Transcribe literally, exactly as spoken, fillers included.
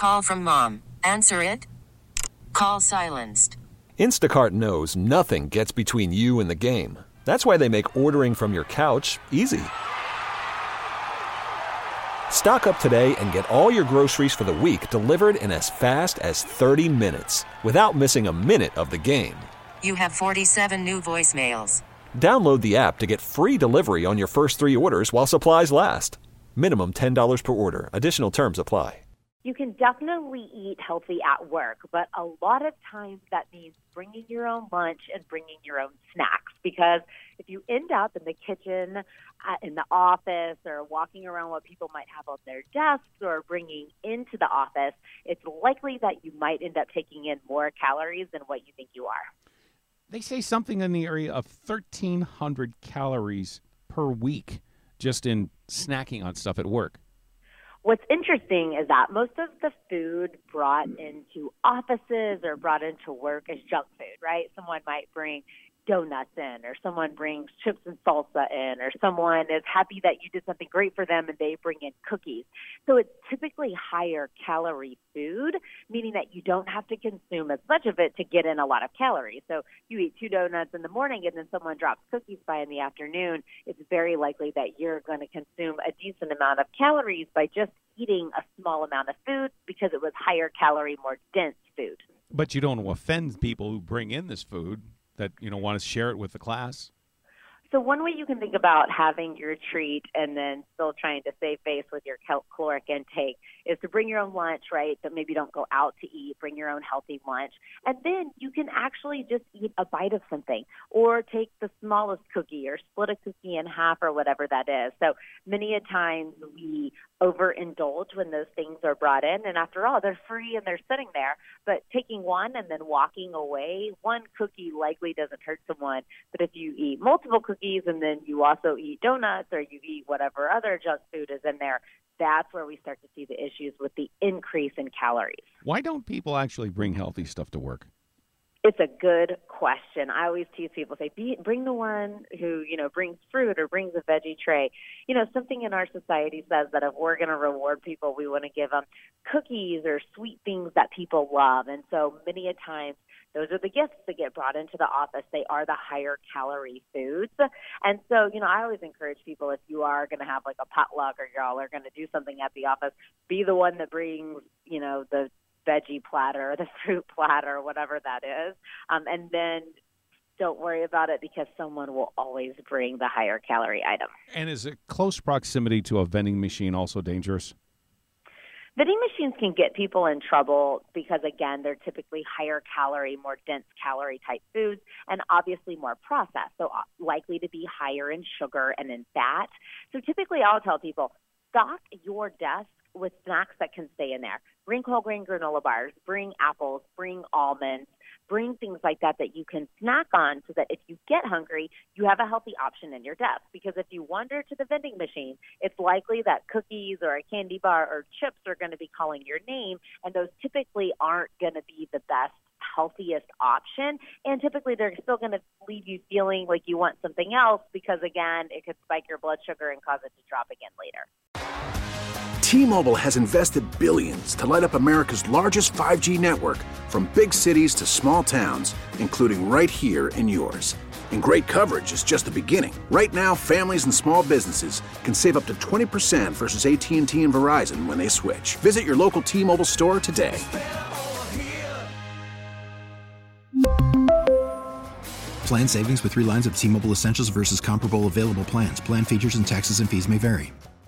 Call from mom. Answer it. Call silenced. Instacart knows nothing gets between you and the game. That's why they make ordering from your couch easy. Stock up today and get all your groceries for the week delivered in as fast as thirty minutes without missing a minute of the game. You have forty-seven new voicemails. Download the app to get free delivery on your first three orders while supplies last. Minimum ten dollars per order. Additional terms apply. You can definitely eat healthy at work, but a lot of times that means bringing your own lunch and bringing your own snacks, because if you end up in the kitchen, uh, in the office, or walking around what people might have on their desks or bringing into the office, it's likely that you might end up taking in more calories than what you think you are. They say something in the area of thirteen hundred calories per week just in snacking on stuff at work. What's interesting is that most of the food brought into offices or brought into work is junk food, right? Someone might bring donuts in, or someone brings chips and salsa in, or someone is happy that you did something great for them and they bring in cookies. So it's typically higher calorie food, meaning that you don't have to consume as much of it to get in a lot of calories. So you eat two donuts in the morning and then someone drops cookies by in the afternoon, it's very likely that you're going to consume a decent amount of calories by just eating a small amount of food because it was higher calorie, more dense food. But you don't want to offend people who bring in this food that, you know, want to share it with the class. So one way you can think about having your treat and then still trying to save face with your caloric intake is to bring your own lunch, right? But maybe don't go out to eat. Bring your own healthy lunch. And then you can actually just eat a bite of something, or take the smallest cookie or split a cookie in half or whatever that is. So many a times we overindulge when those things are brought in. And after all, they're free and they're sitting there. But taking one and then walking away, one cookie likely doesn't hurt someone. But if you eat multiple cookies and then you also eat donuts, or you eat whatever other junk food is in there, that's where we start to see the issues with the increase in calories. Why don't people actually bring healthy stuff to work? It's a good question. I always tease people, say, Be, bring the one who, you know, brings fruit or brings a veggie tray. You know, something in our society says that if we're going to reward people, we want to give them cookies or sweet things that people love. And so many a times, those are the gifts that get brought into the office. They are the higher calorie foods. And so, you know, I always encourage people, if you are going to have like a potluck or y'all are going to do something at the office, be the one that brings, you know, the veggie platter or the fruit platter or whatever that is. Um, and then don't worry about it, because someone will always bring the higher calorie item. And is a close proximity to a vending machine also dangerous? Vending machines can get people in trouble because, again, they're typically higher calorie, more dense calorie type foods, and obviously more processed, so likely to be higher in sugar and in fat. So typically I'll tell people, stock your desk with snacks that can stay in there. Bring whole grain granola bars, bring apples, bring almonds, bring things like that that you can snack on, so that if you get hungry, you have a healthy option in your desk. Because if you wander to the vending machine, it's likely that cookies or a candy bar or chips are going to be calling your name, and those typically aren't going to be the best, healthiest option. And typically they're still going to leave you feeling like you want something else, because, again, it could spike your blood sugar and cause it to drop again later. T-Mobile has invested billions to light up America's largest five G network, from big cities to small towns, including right here in yours. And great coverage is just the beginning. Right now, families and small businesses can save up to twenty percent versus A T and T and Verizon when they switch. Visit your local T-Mobile store today. Plan savings with three lines of T-Mobile Essentials versus comparable available plans. Plan features and taxes and fees may vary.